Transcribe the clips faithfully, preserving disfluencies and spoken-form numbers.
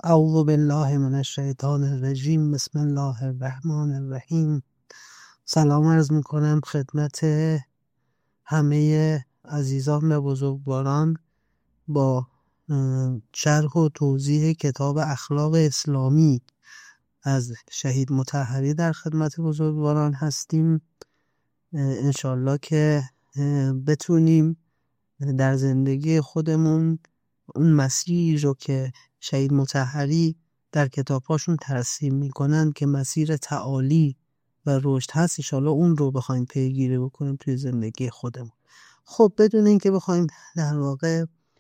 اعوذ بالله من الشیطان الرجیم. بسم الله الرحمن الرحیم. سلام عرض میکنم خدمت همه عزیزان و بزرگواران با شرح و توضیح کتاب اخلاق اسلامی از شهید مطهری در خدمت بزرگواران هستیم. انشالله که بتونیم در زندگی خودمون اون مسیری رو که شهید مطهری در کتاباشون ترسیم میکنن که مسیر تعالی و رشد هست، انشالله اون رو بخوایم پیگیری بکنیم توی زندگی خودمون. خب بدون این که بخوایم در واقع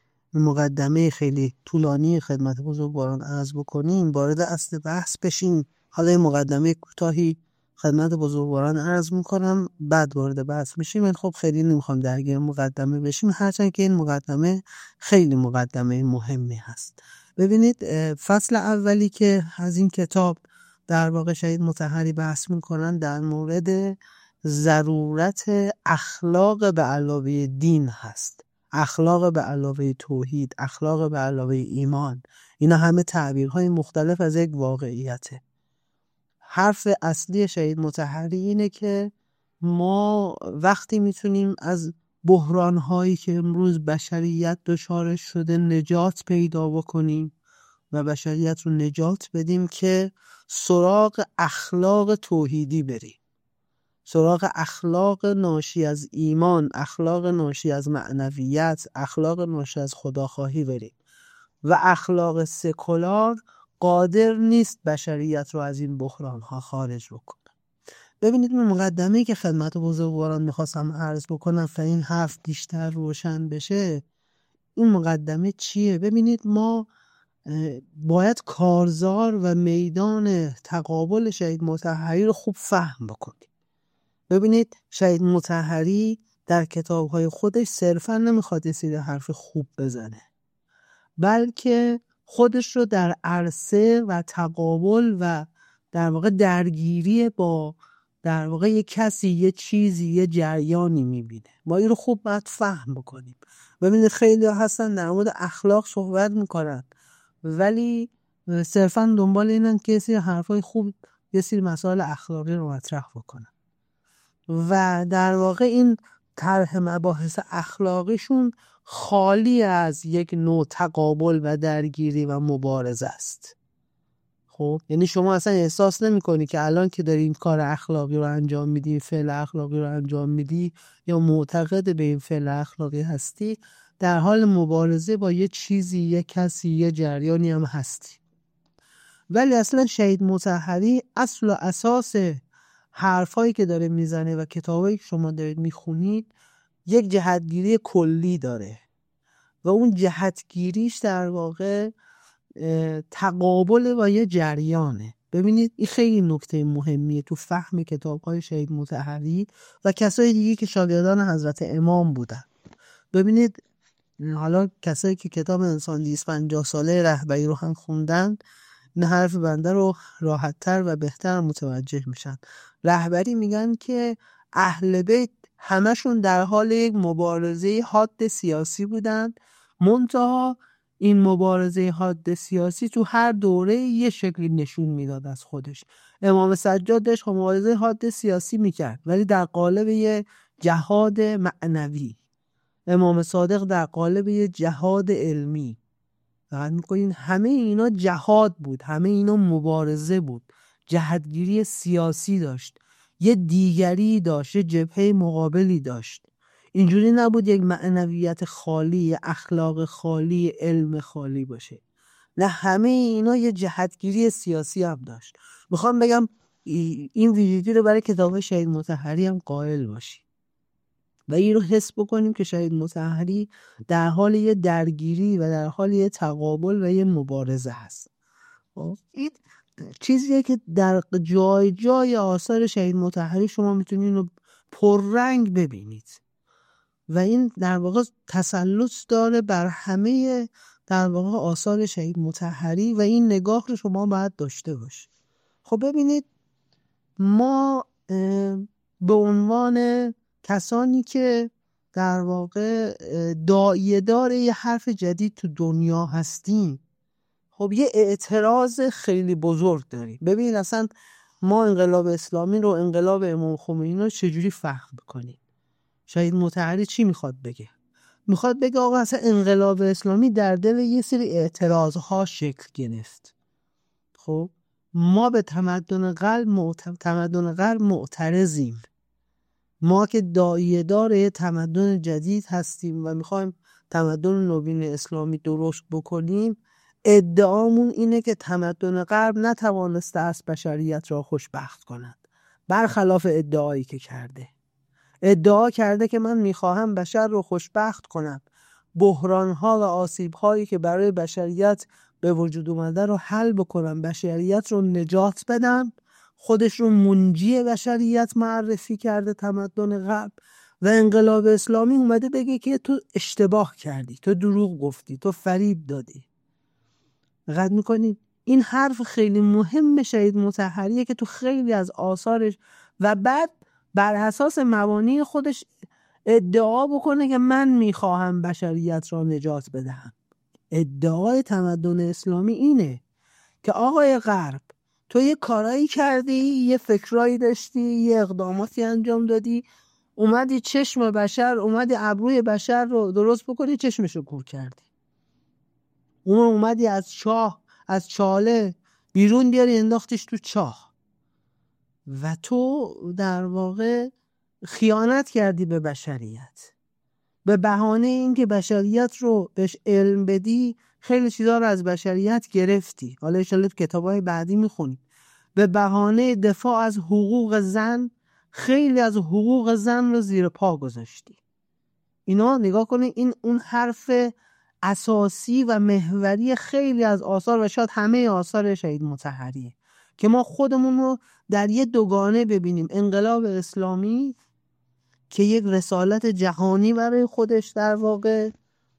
مقدمه خیلی طولانی خدمت بزرگواران عرض بکنیم، وارد اصل بحث بشیم. حالا این مقدمه کوتاهی خدمت بزرگواران عرض میکنم، بعد وارد بحث میشیم. خب خیلی نمیخوام درگیر مقدمه بشیم، هرچند که این مقدمه خیلی مقدمه مهمی هست. ببینید، فصل اولی که از این کتاب در واقع شهید مطهری بحث میکنن در مورد ضرورت اخلاق به علاوه دین هست. اخلاق به علاوه توحید، اخلاق به علاوه ایمان، اینا همه تعبیرهای مختلف از یک واقعیته. حرف اصلی شهید مطهری اینه که ما وقتی میتونیم از بحرانهایی که امروز بشریت دچارش شده نجات پیدا بکنیم و بشریت رو نجات بدیم که سراغ اخلاق توحیدی بریم، سراغ اخلاق ناشی از ایمان، اخلاق ناشی از معنویت، اخلاق ناشی از خداخواهی بریم. و اخلاق سکولار قادر نیست بشریت رو از این بحران ها خارج بکنه. ببینید، من مقدمه‌ای که خدمت بزرگواران میخواستم عرض بکنم و این حرف بیشتر روشن بشه، این مقدمه چیه؟ ببینید، ما باید کارزار و میدان تقابل شهید مطهری رو خوب فهم بکنیم. ببینید، شهید مطهری در کتاب‌های خودش صرفا نمیخواد یه سری حرف خوب بزنه، بلکه خودش رو در عرصه و تقابل و در واقع درگیری با در واقع یه کسی، یه چیزی، یه جریانی میبینه. ما این رو خوب باید فهم بکنیم. ببینید، خیلی هستن در مورد اخلاق صحبت میکنن ولی صرفا دنبال اینن که یه سری حرفای خوب، یه سری مسائل اخلاقی رو مطرح بکنن و در واقع این طرح مباحث اخلاقیشون خالی از یک نوع تقابل و درگیری و مبارزه است. خب یعنی شما اصلا احساس نمی کنی که الان که داری این کار اخلاقی رو انجام میدی، فعل اخلاقی رو انجام میدی یا معتقد به این فعل اخلاقی هستی، در حال مبارزه با یه چیزی، یه کسی، یه جریانی هم هستی. ولی اصلا شهید مطهری اصل و اساس حرفایی که داره میزنه و کتابایی که شما دارید میخونید یک جهتگیری کلی داره و اون جهتگیریش در واقع تقابل با یه جریانه. ببینید، این خیلی نکته مهمیه تو فهم کتاب‌های شهید مطهری و کسای دیگه که شاگردان حضرت امام بودن. ببینید، حالا کسایی که کتاب انسان دویست و پنجاه ساله رهبری رو هم خوندن، این حرف بنده رو راحت‌تر و بهتر متوجه میشن. رهبری میگن که اهل بیت همشون در حال یک مبارزه حاد سیاسی بودن، منتها این مبارزه حاد سیاسی تو هر دوره یه شکلی نشون میداد از خودش. امام سجاد داشت مبارزه حاد سیاسی میکرد ولی در قالب یه جهاد معنوی، امام صادق در قالب یه جهاد علمی. فقط میکنین همه اینا جهاد بود، همه اینا مبارزه بود، جهتگیری سیاسی داشت، یه دیگری داشت، یه جبهه مقابلی داشت. اینجوری نبود یک معنویت خالی، یه اخلاق خالی، علم خالی باشه. نه، همه اینا یه جهتگیری سیاسی هم داشت. میخوام بگم این ویژگی رو برای کتاب شهید مطهری هم قائل باشی و این رو حس بکنیم که شهید مطهری در حال یه درگیری و در حال یه تقابل و یه مبارزه هست. این چیزیه که در جای جای آثار شهید مطهری شما میتونید رو پررنگ ببینید و این در واقع تسلط داره بر همه در واقع آثار شهید مطهری و این نگاه رو شما باید داشته باشید. خب ببینید، ما به عنوان کسانی که در واقع داعیه دار یه حرف جدید تو دنیا هستیم، خب یه اعتراض خیلی بزرگ داری. ببین اصلا ما انقلاب اسلامی رو، انقلاب امام خمینی رو چجوری فهم بکنیم؟ شهید مطهری چی میخواد بگه؟ میخواد بگه آقا اصلا انقلاب اسلامی در دل یه سری اعتراضها شکل گرفت. خب ما به تمدن غرب معت... تمدن غرب معترضیم. ما که داعیه دار تمدن جدید هستیم و میخوایم تمدن نوین اسلامی درست بکنیم، ادعامون اینه که تمدن غرب نتوانسته است بشریت را خوشبخت کند، برخلاف ادعایی که کرده. ادعا کرده که من میخواهم بشر رو خوشبخت کنم، بحرانها و آسیبهایی که برای بشریت به وجود اومده رو حل بکنم، بشریت رو نجات بدم. خودش رو منجی بشریت معرفی کرده تمدن غرب، و انقلاب اسلامی اومده بگه که تو اشتباه کردی، تو دروغ گفتی، تو فریب دادی. دقت میکنید این حرف خیلی مهم شهید مطهریه که تو خیلی از آثارش و بعد بر اساس مبانی خودش ادعا بکنه که من میخواهم بشریت را نجات بدهم. ادعای تمدن اسلامی اینه که آقای غرب تو یه کارایی کردی، یه فکرایی داشتی، یه اقداماتی انجام دادی، اومدی چشم بشر، اومدی ابروی بشر رو درست بکنی، چشمشو کور کردی. اون اومدی از چاه، از چاله بیرون بیاری انداختیش تو چاه و تو در واقع خیانت کردی به بشریت. به بهانه اینکه بشریت رو بهش علم بدی خیلی چیزا رو از بشریت گرفتی. حالا انشالله کتابای بعدی میخونی. به بهانه دفاع از حقوق زن خیلی از حقوق زن رو زیر پا گذاشتی. اینا نگاه کنید، این اون حرف اساسی و محوری خیلی از آثار و شاید همه آثار شهید مطهریه که ما خودمون رو در یه دوگانه ببینیم. انقلاب اسلامی که یک رسالت جهانی برای خودش در واقع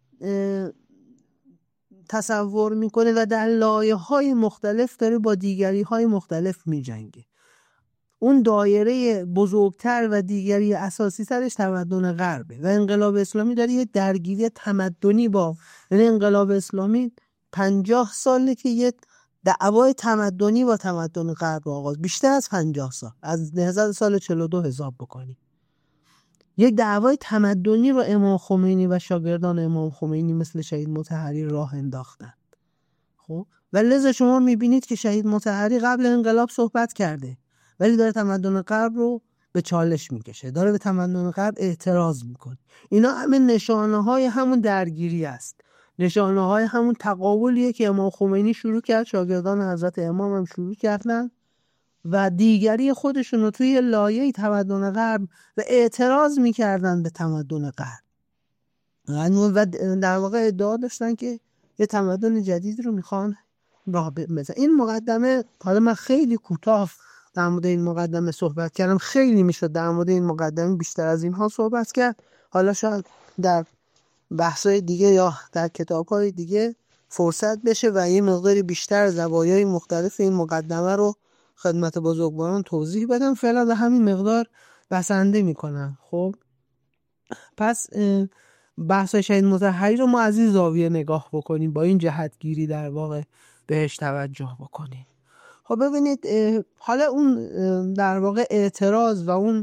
تصور میکنه و در لایه‌های مختلف داره با دیگری های مختلف میجنگه. اون دایره بزرگتر و دیگری اساسی ترش تمدن غربه و انقلاب اسلامی داره یه درگیری تمدنی با، یعنی انقلاب اسلامی پنجاه ساله که یه دعوای تمدنی با تمدن غرب آغاز، بیشتر از پنجاه سال، از نهضت سال چهل و دو حساب بکنی. یک دعوای تمدنی رو امام خمینی و شاگردان امام خمینی مثل شهید مطهری راه انداختن. خب و لذا شما میبینید که شهید مطهری قبل انقلاب صحبت کرده ولی داره تمدن غرب رو به چالش میکشه، داره به تمدن غرب اعتراض میکنه. اینا همه نشانه های همون درگیری است، نشانه های همون تقابلیه که امام خمینی شروع کرد، شاگردان حضرت امام هم شروع کردن و دیگری خودشون رو توی لایه تمدن غرب و اعتراض میکردن به تمدن غرب و در واقع ادعا داشتن که یه تمدن جدید رو میخوان راه بزنن. این مقدمه، حالا من خیلی کوتاه در مورد این مقدمه صحبت کردم، خیلی میشد در مورد این مقدمه بیشتر از اینها صحبت کرد. حالا شاید در بحث‌های دیگه یا در کتاب‌های دیگه فرصت بشه و یه مقداری بیشتر زوایای مختلف این مقدمه رو خدمت بزرگواران توضیح بدم. فعلا به همین مقدار بسنده میکنم. خب پس بحث شهید مطهری رو ما از این زاویه نگاه بکنیم، با این جهتگیری در واقع بهش توجه بکنیم. خب ببینید حالا اون در واقع اعتراض و اون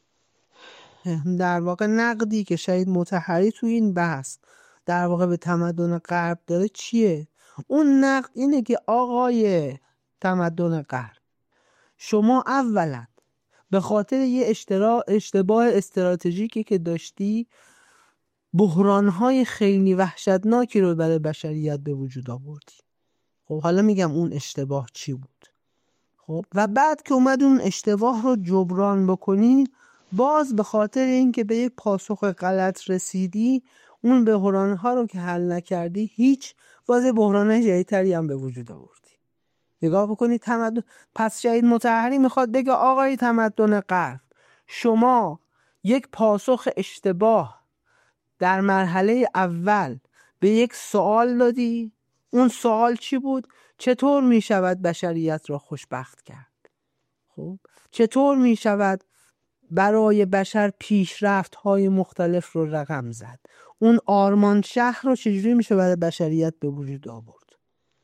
در واقع نقدی که شهید مطهری توی این بحث در واقع به تمدن غرب داره چیه؟ اون نقد اینه که آقای تمدن غرب، شما اولا به خاطر یه اشترا... اشتباه استراتژیکی که داشتی بحران‌های خیلی وحشتناکی رو برای بشریت به وجود آوردی. خب حالا میگم اون اشتباه چی بود. خب و بعد که اومد اون اشتباه رو جبران بکنی، باز به خاطر اینکه به یک پاسخ غلط رسیدی، اون بحران‌ها رو که حل نکردی، هیچ باز بحران‌های جدیدتری هم به وجود آوردی. نگاه بکنید تمدن. پس شهید مطهری میخواد بگه آقای تمدن غرب، شما یک پاسخ اشتباه در مرحله اول به یک سوال دادی. اون سوال چی بود؟ چطور می شود بشریت را خوشبخت کرد؟ خب چطور می شود برای بشر پیشرفت های مختلف رو رقم زد؟ اون آرمان شهر رو چجوری میشه برای بشریت به وجود آورد؟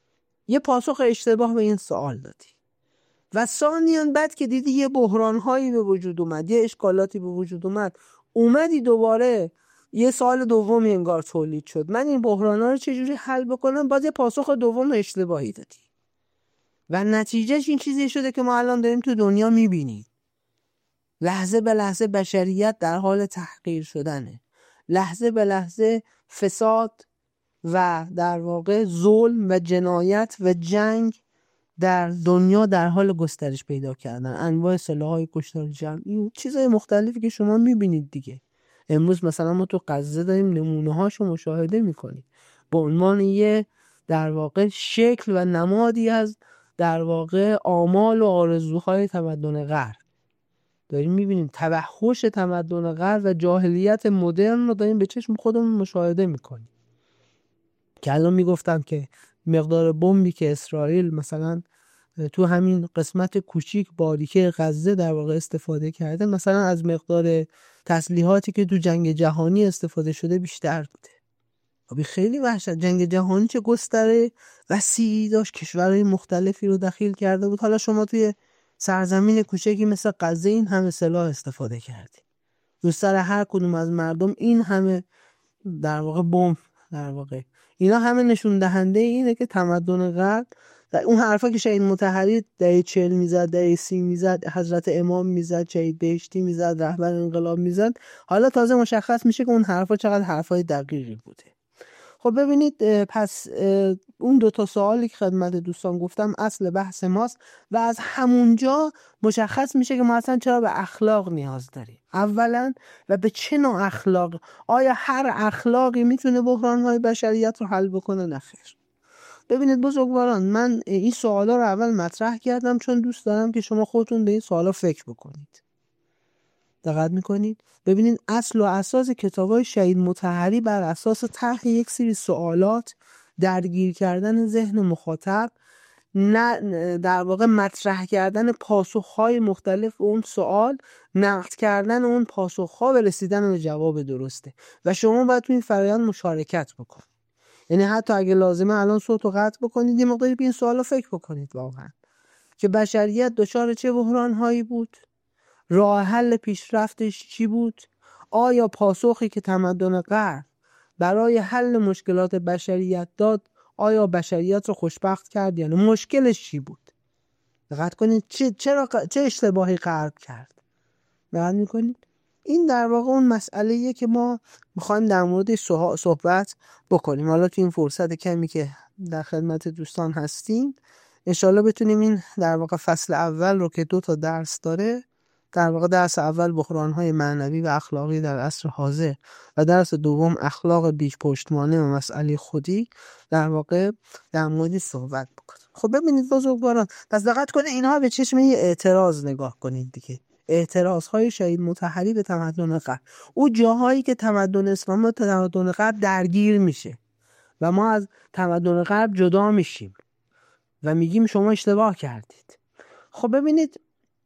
یه پاسخ اشتباه به این سوال دادی. و ثانیاً بعد که دیدی یه بحران‌هایی به وجود اومد، یه اشکالاتی به وجود اومد، اومدی دوباره یه سوال دومی انگار تولید شد، من این بحران‌ها رو چجوری حل بکنم، باز یه پاسخ دوم اشتباهی دادی و نتیجهش این چیزی شده که ما الان داریم تو دنیا میبینیم. لحظه به لحظه بشریت در حال تحقیر شدنه، لحظه به لحظه فساد و در واقع ظلم و جنایت و جنگ در دنیا در حال گسترش پیدا کردن، انواع سلاح‌های کشتار جمعی، چیزهای مختلفی که شما میبینید دیگه. امروز مثلا ما تو غزه داریم نمونه‌هاشو مشاهده میکنیم به عنوان یه در واقع شکل و نمادی از در واقع آمال و آرزوهای تمدن غرب. داریم میبینیم توحش تمدن غرب و جاهلیت مدرن رو داریم به چشم خودمون مشاهده میکنیم. که الان میگفتم که مقدار بمبی که اسرائیل مثلا تو همین قسمت کوچیک باریکه غزه در واقع استفاده کرده، مثلا از مقدار تسلیحاتی که تو جنگ جهانی استفاده شده بیشتر بوده. خب خیلی وحشت. جنگ جهانی چه گستره وسیعی داشت، کشورهای مختلفی رو دخیل کرده بود. حالا شما توی سرزمین کوچکی مثل غزه این همه سلاح استفاده کردی، رو سر هر کدوم از مردم این همه در واقع بمب. در واقع اینا همه نشون دهنده اینه که تمدن غرب، اون حرفا که شهید مطهری دهه چهل میزد، دهه سی میزد، حضرت امام میزد، شهید بهشتی میزد، رهبر انقلاب میزد، حالا تازه مشخص میشه که اون حرفا چقدر حرفای دقیقی بوده. خب ببینید، پس اون دو تا سوالی که خدمت دوستان گفتم اصل بحث ماست و از همونجا مشخص میشه که ما اصلا چرا به اخلاق نیاز داریم اولا، و به چه نوع اخلاق. آیا هر اخلاقی میتونه بحران‌های بشریت رو حل بکنه؟ نه خیر. ببینید بزرگواران، من این سوالا رو اول مطرح کردم چون دوست دارم که شما خودتون به این سوالا فکر بکنید. دقت میکنید؟ ببینید اصل و اساس کتابای شهید مطهری بر اساس طرح یک سری سوالات، درگیر کردن ذهن مخاطب، نه در واقع مطرح کردن پاسخهای مختلف اون سوال، نقد کردن اون پاسخها و رسیدن به جواب درسته و شما باید تو این فرآیند مشارکت بکنید. یعنی حتی اگه لازمه الان صوت رو قطع بکنید، یه مقداری به این سوالا فکر بکنید واقعا که بشریت دچار چه بحران‌هایی بود، راه حل پیشرفتش چی بود، آیا پاسخی که تمدن غرب برای حل مشکلات بشریت داد آیا بشریت رو خوشبخت کرد یا نه، مشکلش چی بود. دقت کنید چه چرا چه اشتباهی غرب کرد. دقت می‌کنید؟ این در واقع اون مسئله‌ایه که ما می‌خوایم در موردش صحبت بکنیم. حالا تو این فرصت کمی که در خدمت دوستان هستیم انشالله بتونیم این در واقع فصل اول رو که دو تا درس داره، در واقع درس اول بحران‌های معنوی و اخلاقی در عصر حاضر و درس دوم اخلاق بیش پشتوانه و مسئله خودی، در واقع در موردش صحبت بکنیم. خب ببینید بزرگواران، پس دقت کنید اینها به چشم یه اعتراض نگاه کنید دیگه. اعتراض‌های شهید مطهری به تمدن غرب، او جاهایی که تمدن اسلامی و تمدن غرب درگیر میشه و ما از تمدن غرب جدا میشیم و میگیم شما اشتباه کردید. خب ببینید،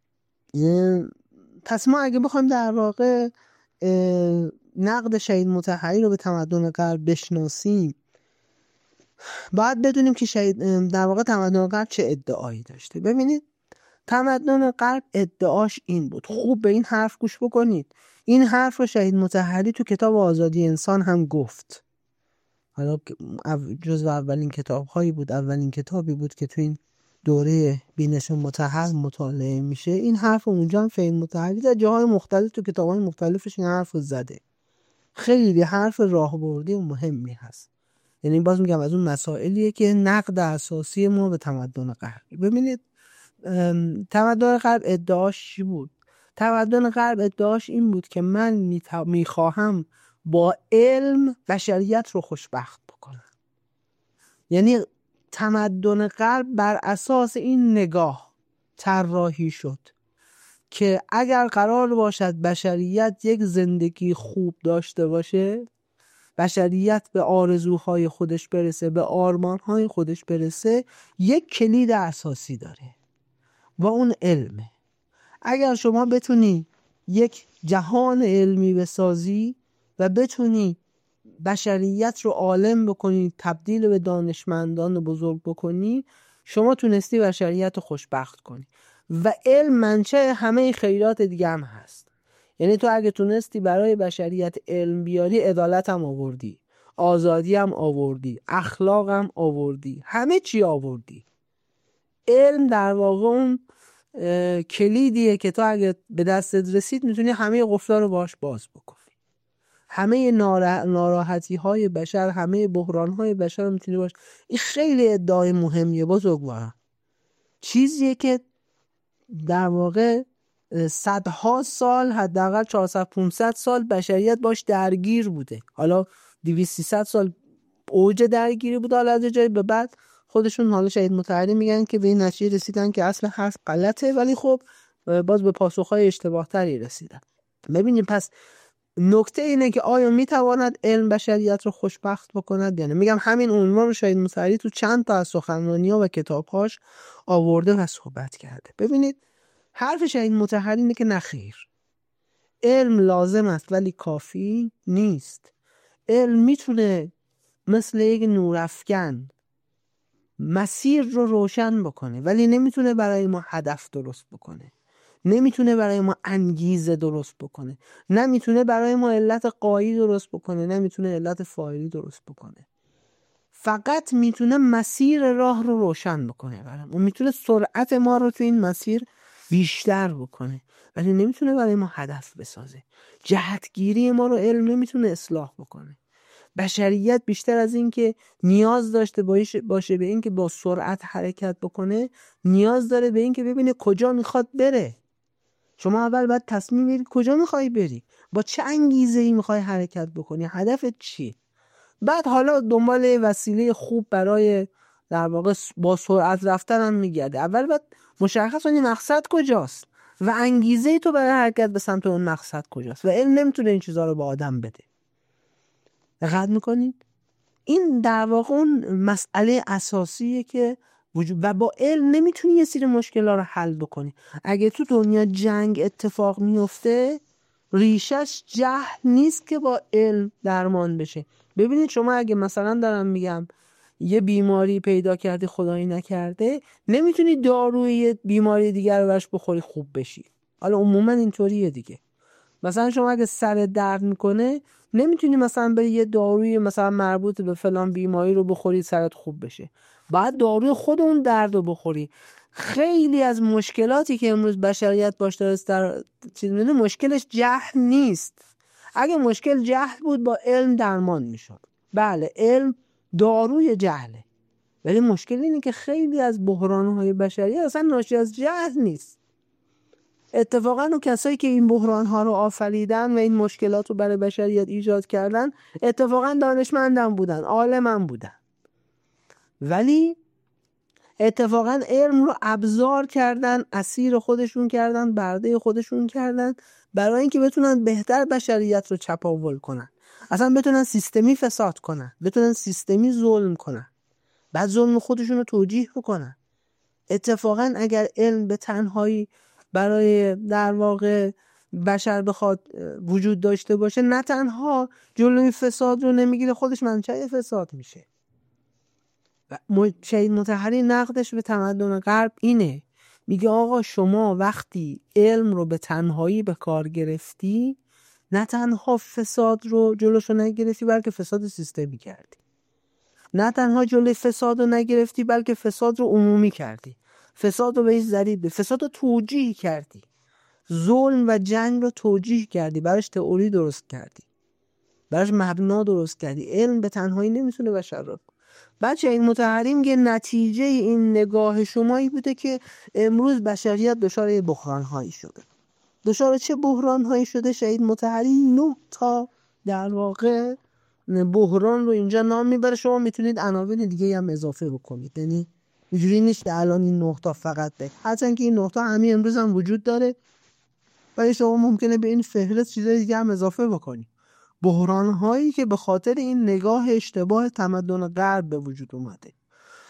پس ما اگه بخوایم در واقع نقد شهید مطهری رو به تمدن غرب بشناسیم، باید بدونیم که شهید در واقع تمدن غرب چه ادعایی داشته. ببینید تمدن غرب ادعاش این بود، خوب به این حرف گوش بکنید، این حرف رو شهید مطهری تو کتاب آزادی انسان هم گفت. حالا جزو اولین کتاب‌هایی بود، اولین کتابی بود که تو این دوره بینش مطهر مطالعه میشه. این حرف اونجا هم شهید مطهری در جاهای مختلف تو کتاب‌های مختلفش این حرف رو زده. خیلی حرف راهبردی و مهمی هست. یعنی باز میگم از اون مسائلیه که نقد اساسی ما به تمدن غرب. ببینید تمدن غرب ادعاش چی بود؟ تمدن غرب ادعاش این بود که من میخواهم با علم بشریت رو خوشبخت بکنم. یعنی تمدن غرب بر اساس این نگاه طراحی شد که اگر قرار باشد بشریت یک زندگی خوب داشته باشه، بشریت به آرزوهای خودش برسه، به آرمانهای خودش برسه، یک کلید اساسی داره و اون علمه. اگر شما بتونی یک جهان علمی بسازی و بتونی بشریت رو عالم بکنی، تبدیل به دانشمندان بزرگ بکنی، شما تونستی بشریت رو خوشبخت کنی. و علم منشأ همه خیرات دیگه هم هست. یعنی تو اگه تونستی برای بشریت علم بیاری، عدالت هم آوردی، آزادی هم آوردی، اخلاق هم آوردی، همه چی آوردی. علم در واقع اون کلیدیه که تو اگه به دستت رسید میتونی همه قفلا رو باش باز بکنی. همه ناراحتی های بشر، همه بحران های بشر رو میتونی باش. این خیلی ادعای مهمیه بزرگوارم. چیزیه که در واقع صدها سال، حداقل چهارصد پانصد سال بشریت باش درگیر بوده. حالا دویست سیصد سال اوج درگیری بوده، حالا از جایی به بعد خودشون حالا شهید مطهری میگن که به این نتیجه رسیدن که اصل حرف غلطه، ولی خب باز به پاسخهای اشتباه تری رسیدن. ببینید پس نکته اینه که آیا میتواند علم بشریت رو خوشبخت بکند؟ یعنی میگم همین عنوان رو شهید مطهری تو چند تا از سخنرانی‌ها و کتاب‌هاش آورده و صحبت کرده. ببینید حرف شهید مطهری اینه که نخیر، علم لازم است ولی کافی نیست. علم میتونه مثل یک نورافکن مسیر رو روشن بکنه، ولی نمیتونه برای ما هدف درست بکنه، نمیتونه برای ما انگیزه درست بکنه، نمیتونه برای ما علت غایی درست بکنه، نمیتونه علت فاعلی درست بکنه. فقط میتونه مسیر راه رو روشن بکنه برای ما، میتونه سرعت ما رو تو این مسیر بیشتر بکنه، ولی نمیتونه برای ما هدف بسازه. جهتگیری ما رو علم نمیتونه اصلاح بکنه. بشریت بیشتر از این که نیاز داشته باشه به این که با سرعت حرکت بکنه، نیاز داره به این که ببینه کجا میخواد بره. شما اول باید تصمیم بگیری کجا میخوای بری، با چه انگیزه‌ای میخوای حرکت بکنی، هدفت چیه. بعد حالا دنبال وسیله خوب برای در واقع با سرعت رفتن هم میگرده. اول باید مشخص کنی مقصد کجاست و انگیزه تو برای حرکت به سمت اون مقصد کجاست، و علم نمیتونه این چیزها رو به آدم بده. دقت میکنید؟ این در واقع اون مسئله اساسیه که وجود، و با علم نمیتونی یه سری مشکل‌ها رو حل بکنی. اگه تو دنیا جنگ اتفاق میفته، ریشش جهل نیست که با علم درمان بشه. ببینید شما اگه مثلا دارم میگم یه بیماری پیدا کردی خدایی نکرده، نمیتونی داروی یه بیماری دیگر رو برش بخوری خوب بشی. حالا عموما اینطوریه دیگه. مثلا شما اگه سر درد میکنه، نمیتونی مثلا بری یه داروی مثلا مربوط به فلان بیماری رو بخوری سرت خوب بشه، باید داروی خود اون درد رو بخوری. خیلی از مشکلاتی که امروز بشریت باش داره در چیز می‌بینه، مشکلش جهل نیست. اگه مشکل جهل بود با علم درمان میشد. بله علم داروی جهله، ولی مشکل اینه که خیلی از بحران‌های بشریت اصلا ناشی از جهل نیست. اتفاقا اون کسایی که این بحران‌ها رو آفریدن و این مشکلات رو برای بشریت ایجاد کردن، اتفاقا دانشمندان بودن، عالمان بودن، ولی اتفاقا علم رو ابزار کردن، اسیر خودشون کردن، برده خودشون کردن، برای اینکه بتونن بهتر بشریت رو چپاول کنن، اصلا بتونن سیستمی فساد کنن، بتونن سیستمی ظلم کنن، بعد ظلم خودشون رو توجیه بکنن. اتفاقا اگر علم به تنهایی برای در واقع بشر بخواد وجود داشته باشه، نه تنها جلوی فساد رو نمیگیره، خودش منشأ فساد میشه. و شهید مطهری نقدش به تمدن غرب اینه، میگه آقا شما وقتی علم رو به تنهایی به کار گرفتی، نه تنها فساد رو جلوشو نگرفتی، بلکه فساد سیستمی کردی. نه تنها جلوی فساد رو نگرفتی، بلکه فساد رو عمومی کردی. فساد رو بهش ضریب، فساد رو توجیه کردی، ظلم و جنگ رو توجیه کردی، براش تئوری درست کردی، براش مبنا درست کردی. علم به تنهایی نمیتونه بشر رو. بچه این مطهری میگه نتیجه این نگاه شمایی بوده که امروز بشریت دچار بحران هایی شده. دچار چه بحران هایی شده؟ شهید مطهری نه تا در واقع بحران رو اینجا نام میبره. شما میتونید عناوین دیگه هم اضافه بکنید، یعنی اینجوری نیست که الان این نه تا فقط بگید، هرچند که این نه تا همین امروز هم وجود داره، ولی شما ممکنه به این فهرست چیزای دیگه هم اضافه بکنید. بحران هایی که به خاطر این نگاه اشتباه تمدن غرب به وجود اومده.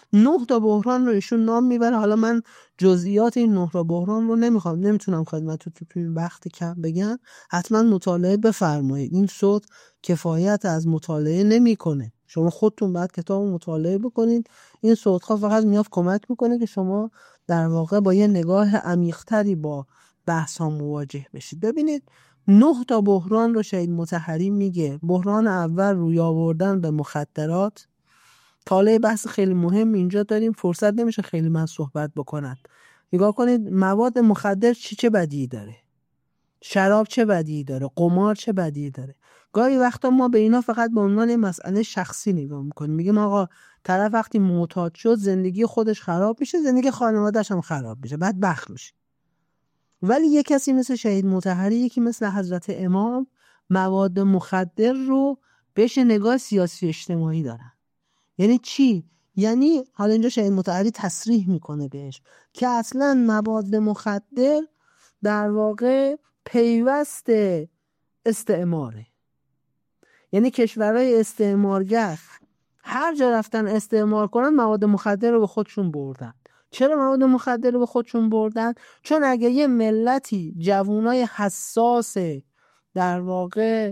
نه تا بحران رو ایشون نام میبره. حالا من جزئیات این نه تا بحران رو نمیخوام نمیتونم خدمتتون تو توی وقت کم بگم. حتما مطالعه بفرمایید. این صوت کفایت از مطالعه نمیکنه. شما خودتون بعد کتاب مطالعه بکنید. این صوت‌ها فقط میاد کمک میکنه که شما در واقع با یه نگاه عمیق‌تری با بحث ها مواجه بشید. ببینید نه تا بحران رو شهید مطهری میگه. بحران اول روی آوردن به مخدرات. حالا بحث خیلی مهم اینجا داریم، فرصت نمیشه خیلی من صحبت بکنم. نگاه کنید مواد مخدر چی چه بدی داره، شراب چه بدی داره، قمار چه بدی داره. گاهی وقتا ما به اینا فقط به عنوان مسئله شخصی نگاه میکنیم، میگیم آقا طرف وقتی معتاد شد زندگی خودش خراب میشه، زندگی خانواده‌اش هم خراب میشه، بدبخت میشه. ولی یک کسی مثل شهید مطهری، یکی مثل حضرت امام، مواد مخدر رو بهش نگاه سیاسی اجتماعی دارن. یعنی چی؟ یعنی حالا اینجا شهید مطهری تصریح میکنه بهش که اصلا مواد مخدر در واقع پیوست استعماره. یعنی کشورهای استعمارگر هر جا رفتن استعمار کنن مواد مخدر رو به خودشون بردن. چرا مواد مخدر رو به خودشون بردن؟ چون اگه یه ملتی جوانای حساس در واقع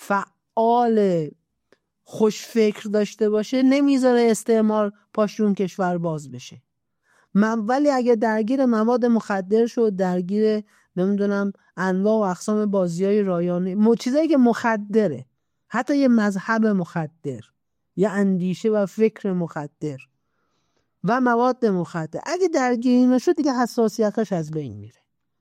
فعال خوش فکر داشته باشه نمیذاره استعمار پاشون کشور باز بشه. من ولی اگه درگیر مواد مخدر شد، درگیر نمیدونم انواع و اقسام بازیای رایانه، چیزایی که مخدره، حتی یه مذهب مخدر، یه اندیشه و فکر مخدر و مواد مخدر، اگه درگیر نشد دیگه حساسیتش از بین میره.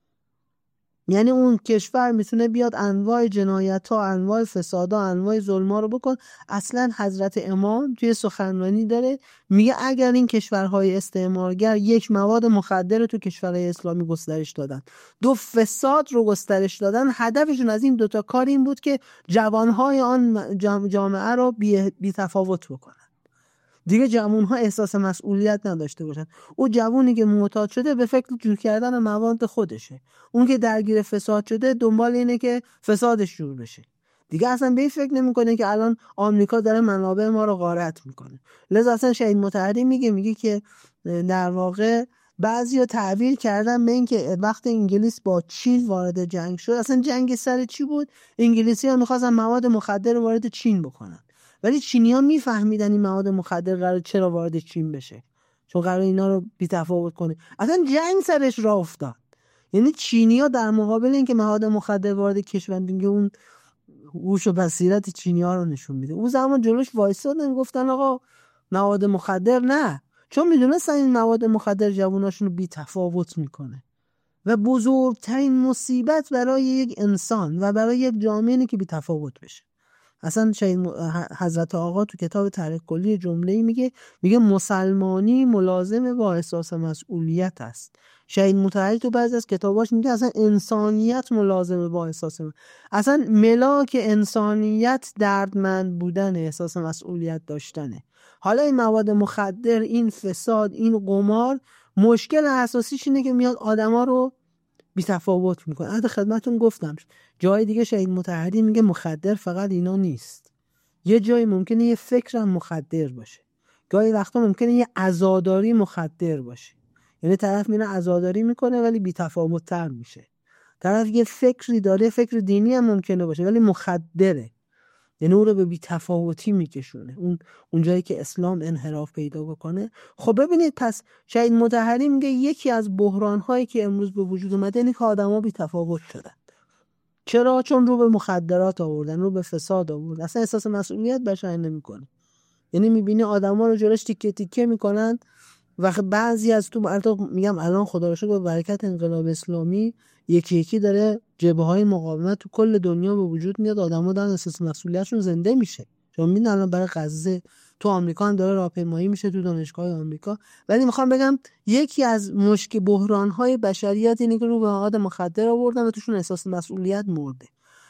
یعنی اون کشور میتونه بیاد انواع جنایت‌ها، انواع فسادها، انواع ظلم‌ها رو بکن. اصلا حضرت امام توی سخنرانی داره میگه اگر این کشورهای استعمارگر یک مواد مخدر رو تو کشورهای اسلامی گسترش دادن، دو فساد رو گسترش دادن، هدفشون از این دوتا کار این بود که جوانهای آن جامعه رو بی, بی تفاوت بکنن. دیگه جوان‌ها احساس مسئولیت نداشته باشن. اون جوونی که معتاد شده به فکر جور کردن مواد خودشه، اون که درگیر فساد شده دنبال اینه که فسادش جور بشه. دیگه اصلا به این فکر نمی‌کنه که الان آمریکا داره منابع ما رو غارت میکنه. لذا اصلا شهید مطهری میگه میگه که در واقع بعضیا تعبیر کردن به این که وقتی انگلیس با چین وارد جنگ شد، اصلا جنگ سر چی بود؟ انگلیسی‌ها می‌خواستن مواد مخدر رو وارد چین بکنن. ولی چینی‌ها میفهمیدن این مواد مخدر قرار چرا وارد چین بشه، چون قرار اینا رو بی‌تفاوت کنه. اصلا جنگ سرش راه افتاد. یعنی چینی‌ها در مقابل اینکه مواد مخدر وارد کشور، دیگه اون هوش و بصیرت چینی‌ها رو نشون میده. اون زمان جلوش وایسادن گفتن آقا مواد مخدر نه، چون میدونستن این مواد مخدر جواناشون رو بی‌تفاوت میکنه و بزرگترین مصیبت برای یک انسان و برای یک جامعه اینه که بی‌تفاوت بشه. اصلا شهید حضرت آقا تو کتاب تاریخ کلی جمله‌ای میگه میگه مسلمانی ملازم با احساس مسئولیت است. شهید مطهری تو بعضی از کتاباش میگه اصلا انسانیت ملازم با احساس م... اصلا ملاک انسانیت دردمند بودن، احساس مسئولیت داشتنه. حالا این مواد مخدر، این فساد، این قمار، مشکل اساسیش اینه که میاد آدما رو بی تفاوت میکنه. حتی خدمتون گفتم جای دیگه شهید مطهری میگه مخدر فقط اینا نیست. یه جایی ممکنه یه فکرم مخدر باشه، گاهی وقتا ممکنه یه عزاداری مخدر باشه. یعنی طرف میره عزاداری میکنه ولی بی تفاوت تر میشه. طرف یه فکری داره، فکر دینی هم ممکنه باشه ولی مخدره، یعنی اون رو به بی‌تفاوتی میکشونه، اون اون جایی که اسلام انحراف پیدا بکنه. خب ببینید پس شهید مطهری میگه یکی از بحران‌هایی که امروز به وجود اومده اینه که آدم‌ها بی‌تفاوت شدن. چرا؟ چون رو به مخدرات آوردن، رو به فساد آوردن، اصلا احساس مسئولیت بشر نمی‌کنه. یعنی می‌بینی آدم‌ها رو جلوش تیکه تیکه می‌کنن و بعضی از تو البته میگم الان خدا رو شکر با برکت انقلاب اسلامی یکی یکی داره جبهه‌های مقاومت تو کل دنیا به وجود میاد، آدم‌ها دارن احساس مسئولیتشون زنده میشه. چون میبینن الان برای غزه تو آمریکا هم داره راهپیمایی میشه تو دانشگاه آمریکا. ولی میخوام بگم یکی از مشکل بحران‌های بشریت اینه که رو به مواد مخدر آوردن و توشون احساس مسئولیت مرده.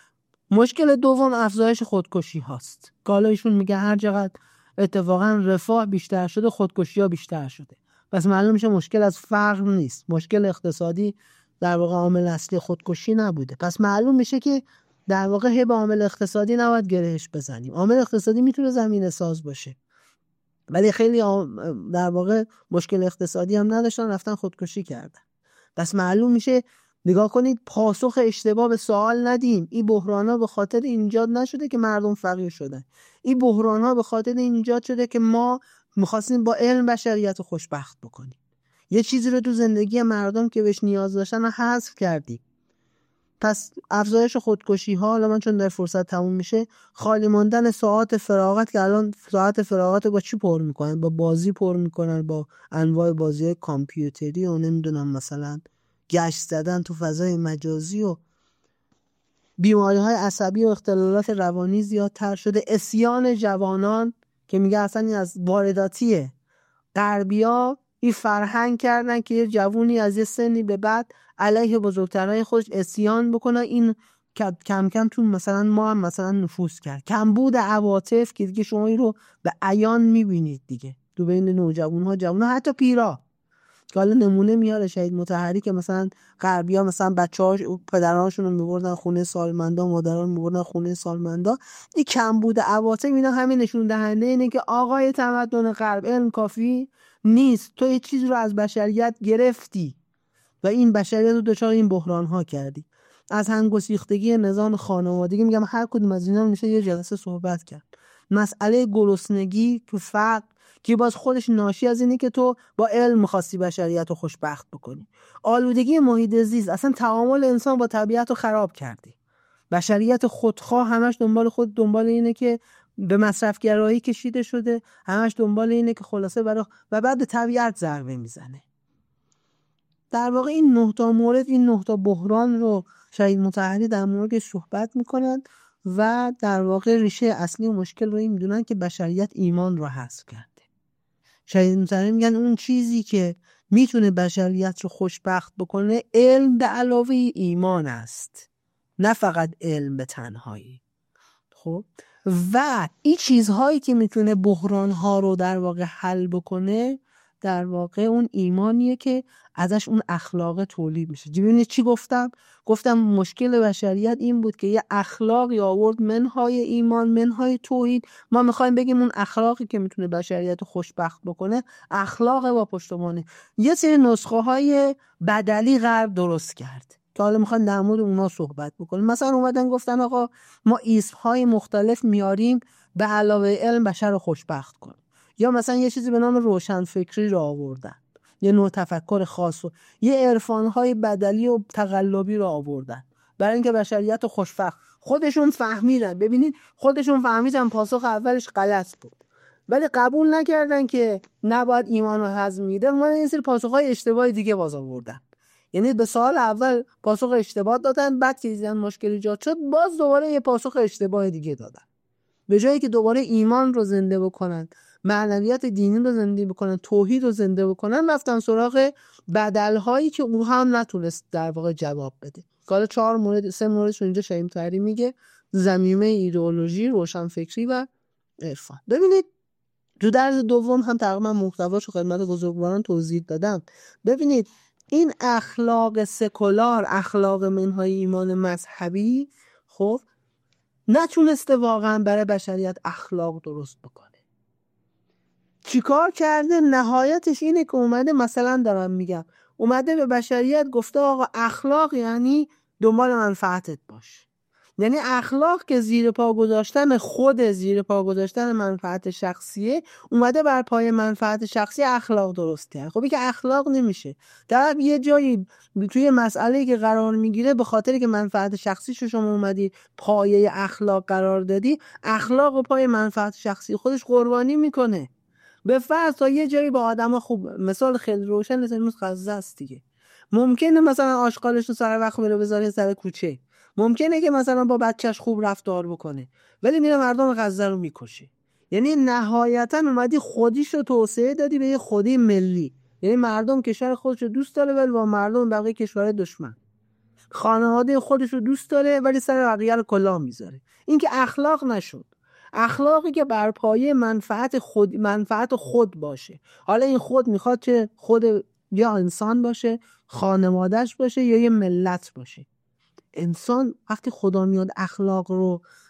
مشکل دوم افزایش خودکشی هاست. حالا ایشون میگه هر چقدر اتفاقا رفاه بیشتر شده خودکشی ها بیشتر شده. پس معلوم میشه مشکل از فقر نیست، مشکل اقتصادی در واقع عامل اصلی خودکشی نبوده. پس معلوم میشه که در واقع هی به عامل اقتصادی نباید گرهش بزنیم. عامل اقتصادی میتونه زمینه ساز باشه ولی خیلی در واقع مشکل اقتصادی هم نداشتن، رفتن خودکشی کردن. پس معلوم میشه، نگاه کنید، پاسخ اشتباه به سوال ندیم. این بحران ها به خاطر این ایجاد نشده که مردم فقیر شدن. این بحران ها به خاطر این ایجاد شده که ما میخواستیم با علم بشریت رو خوشبخت بکنیم. یه چیزی رو تو زندگی مردم که بهش نیاز داشتن رو حذف کردیم. پس افزایش خودکشی ها، حالا من چون در فرصت تموم میشه، خالی ماندن ساعات فراغت که الان ساعت فراغت با چی پر میکنن؟ با بازی پر میکنن، با انواع بازی کامپیوتری و نمیدونم مثلا گشت زدن تو فضای مجازی، و بیماری های عصبی و اختلالات روانی زیادتر شده. اسیان جوانان که میگه اصلا این از وارداتیه. غربیا این فرهنگ کردن که یه جوونی از یه سنی به بعد علیه بزرگترهای خودش اسیان بکنه. این کم کم تو مثلا ما هم مثلا نفوذ کرد. کمبود عواطف که دیگه شما این رو به عیان میبینید دیگه تو بین نوجوان‌ها، جوان‌ها، حتی پیرا. که حالا نمونه میاره شهید مطهری که مثلا غربیا مثلا بچه‌هاش پدرانشون رو میبردن خونه سالمندا، مادران میبردن خونه سالمندا. این کمبود عواطف اینا همین نشون دهنده اینه که آقای تمدن غرب، علم کافی نیست. تو یه چیزی رو از بشریت گرفتی و این بشریت رو دچار این بحران ها کردی. از هنگسیختگی نظام خانوادگی میگم هر کدوم از اینا میشه یه جلسه صحبت کرد. مسئله گرسنگی تو فقر که باز خودش ناشی از اینه که تو با علم می‌خواستی بشریت رو خوشبخت بکنی. آلودگی محیط زیست، اصلا تعامل انسان با طبیعت رو خراب کردی. بشریت خودخواه همش دنبال خود دنبال اینه که به مصرفگرایی کشیده شده، همش دنبال اینه که خلاصه برای و بعد به طبیعت ضربه میزنه. در واقع این نه تا مورد، این نه تا بحران رو شهید مطهری در موردش صحبت میکنن و در واقع ریشه اصلی و مشکل رو این میدونن که بشریت ایمان رو حذف کرده. شهید مطهری میگن اون چیزی که میتونه بشریت رو خوشبخت بکنه علم به علاوه ایمان است، نه فقط علم به تنهایی. خب و این چیزهایی که میتونه بحرانها رو در واقع حل بکنه در واقع اون ایمانیه که ازش اون اخلاق تولید میشه. ببینید چی گفتم؟ گفتم مشکل بشریت این بود که یه اخلاقی آورد منهای ایمان، منهای توحید. ما میخوایم بگیم اون اخلاقی که میتونه بشریت رو خوشبخت بکنه اخلاق با پشتوانه. یه سری نسخه های بدلی غرب درست کرد که حالا میخوان در مورد اونا صحبت بکنیم. مثلا اومدن گفتن آقا ما اسمهای مختلف میاریم به علاوه علم بشر رو خوشبخت کن. یا مثلا یه چیزی به نام روشن فکری رو آوردن، یه نوع تفکر خاص و یه عرفانهای بدلی و تقلبی رو آوردن برای اینکه بشریت رو خوشبخت. خودشون فهمیدن، ببینید خودشون فهمیدن پاسخ اولش غلط بود ولی قبول نکردن که نباید ایمان رو هضم میده، ما یه سری پاسخهای اشتباهی دیگه باز آوردن. یعنی به سوال اول پاسخ اشتباه دادن، بعد که دیدن مشکل ایجاد شد باز دوباره یه پاسخ اشتباه دیگه دادن. به جایی که دوباره ایمان رو زنده بکنن، معنویت دینی رو زنده بکنن، توحید رو زنده بکنن، رفتن سراغ بدل‌هایی که اون هم نتونست در واقع جواب بده. حالا چهار مورد، سه موردش اینجا شهید مطهری میگه: زمینه ایدئولوژی، روشنفکری و عرفان. ببینید تو درس دوم هم تقریبا محتواشو خدمت بزرگواران توضیح دادم. ببینید این اخلاق سکولار، اخلاق منهای ایمان مذهبی، خب نتونسته واقعا برای بشریت اخلاق درست بکنه. چیکار کرده؟ نهایتش اینه که اومده، مثلا دارم میگم، اومده به بشریت گفته آقا اخلاق یعنی دنبال منفعتت باش. یعنی اخلاق که زیر پا گذاشتن خود، زیر پا گذاشتن منفعت شخصیه، اومده بر پای منفعت شخصی اخلاق درست کرد. خب این که اخلاق نمیشه. در یه جایی توی مسئله‌ای که قرار میگیره به خاطر که منفعت شخصیشو شما اومدی پایه اخلاق قرار دادی، اخلاق و پای منفعت شخصی خودش قربانی میکنه. به فرض تا یه جایی با آدم خوب، مثال خیلی روشن مثل غزه است دیگه، ممکنه مثلا آشغالش رو سر وقت بره بذاره سر کوچه، ممکنه که مثلا با بچهش خوب رفتار بکنه، ولی میره مردم غزه رو میکشه. یعنی نهایتا اومدی خودیش رو توسعه دادی به یه خودی ملی. یعنی مردم کشور خودش رو دوست داره ولی با مردم بقیه کشور دشمن. خانواده خودش رو دوست داره ولی سر بقیه رو کلاه میذاره. این که اخلاق نشد. اخلاقی که بر پایه منفعت خود، منفعت خود باشه. حالا این خود میخواد چه خود یا انسان باشه، خانوادهش باشه، یا یه ملت باشه. انسان وقتی خدا میاد اخلاق رو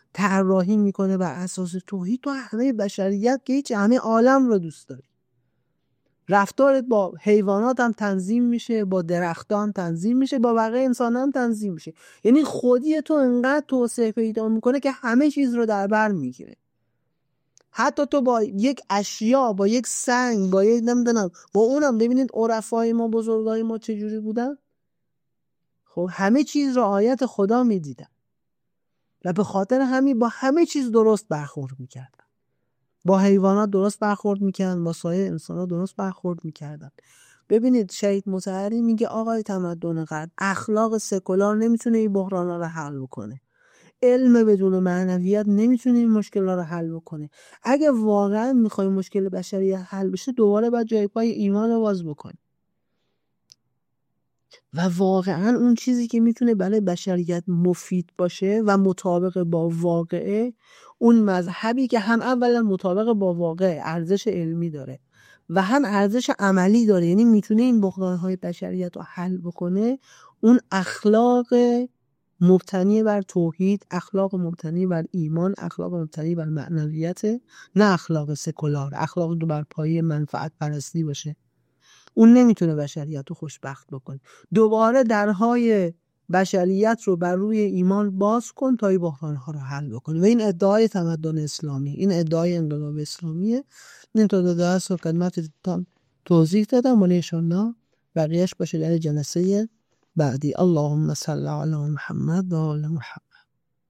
طراحی میکنه بر اساس توحید، تو همه بشریت که هیچ، همه عالم رو دوست داری. رفتارت با حیوانات هم تنظیم میشه، با درختان هم تنظیم میشه، با بقیه انسان هم تنظیم میشه. یعنی خودی تو انقدر توسعه پیدا میکنه که همه چیز رو در بر میگیره. حتی تو با یک اشیا، با یک سنگ، با یک نمیدونم، با اونم ببینید عرفای ما، بزرگای ما چجوری بودن. خب همه چیز رو آیت خدا میدیدن و به خاطر همین با همه چیز درست برخورد میکردن. با حیوانات درست برخورد میکردن، با سایر انسانات درست برخورد میکردن. ببینید شهید مطهری میگه آقای تمدن غرب، اخلاق سکولار نمیتونه این بحرانا رو حل بکنه. علم بدون معنویت نمیتونه این مشکلات رو حل بکنه. اگه واقعا میخوای مشکل بشریت حل بشه، دوباره باید جای پای ایمان رو باز بکنی. و واقعا اون چیزی که میتونه برای بشریت مفید باشه و مطابق با واقعه، اون مذهبی که هم اولا مطابق با واقع ارزش علمی داره و هم ارزش عملی داره، یعنی میتونه این بحران‌های بشریت رو حل بکنه، اون اخلاق مبتنی بر توحید، اخلاق مبتنی بر ایمان، اخلاق مبتنی بر معنویت، نه اخلاق سکولار، اخلاق بر پایه منفعت پرستی باشه. اون نمیتونه بشریت رو خوشبخت بکنه. دوباره درهای بشریت رو بر روی ایمان باز کن تا این بحران‌ها رو حل بکنه. و این ادعای تمدن اسلامی، این ادعای انقلاب اسلامیه. این تا دو درس رو خدمتتون توضیح دادم، ولی انشاءالله بقیهش باشه در جلسه بعدی. اللهم صل علی محمد و آل محمد.